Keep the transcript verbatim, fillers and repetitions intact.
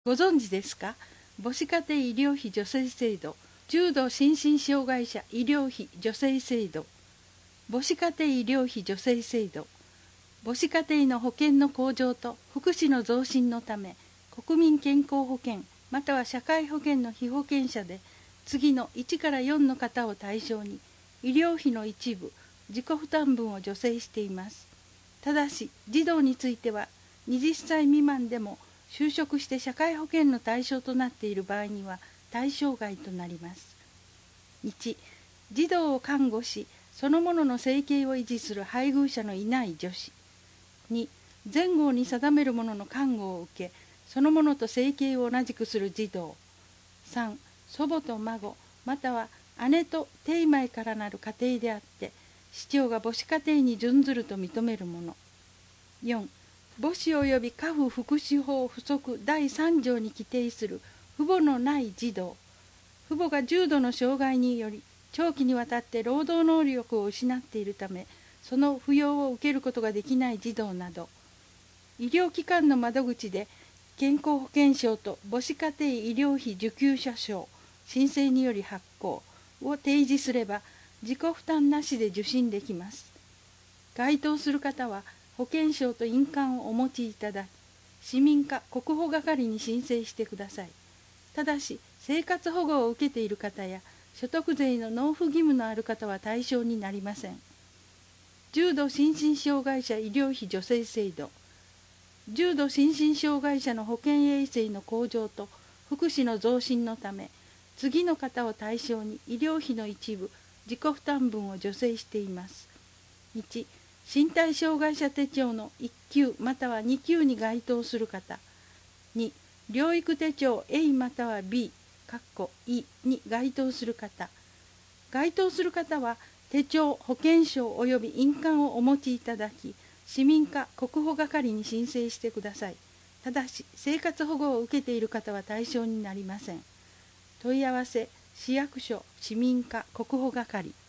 ご存知ですか？母子家庭医療費助成制度、重度心身障害者医療費助成制度、母子家庭医療費助成制度、母子家庭の保険の向上と福祉の増進のため、国民健康保険または社会保険の被保険者で、次のいちからよんの方を対象に、医療費の一部、自己負担分を助成しています。ただし、児童については、はたち未満でも、就職して社会保険の対象となっている場合には対象外となります。いち、児童を看護し、そのものの生計を維持する配偶者のいない女子。に、前後に定めるものの看護を受け、そのものと生計を同じくする児童。さん、祖母と孫、または姉と貞米からなる家庭であって、司教が母子家庭に準ずると認めるもの。よん、母子及び家父福祉法附則だいさん条に規定する父母のない児童、父母が重度の障害により長期にわたって労働能力を失っているため、その扶養を受けることができない児童など、医療機関の窓口で健康保険証と母子家庭医療費受給者証、申請により発行を提示すれば、自己負担なしで受診できます。該当する方は、保険証と印鑑をお持ちいただき、市民課国保係に申請してください。ただし、生活保護を受けている方や、所得税の納付義務のある方は対象になりません。重度心身障害者医療費助成制度。重度心身障害者の保健衛生の向上と福祉の増進のため、次の方を対象に医療費の一部、自己負担分を助成しています。いち、身体障害者手帳のいっ級またはに級に該当する方。に、療育手帳 エー または ビー、かっこいに該当する方。該当する方は、手帳、保険証及び印鑑をお持ちいただき、市民課国保係に申請してください。ただし、生活保護を受けている方は対象になりません。問い合わせ、市役所、市民課国保係。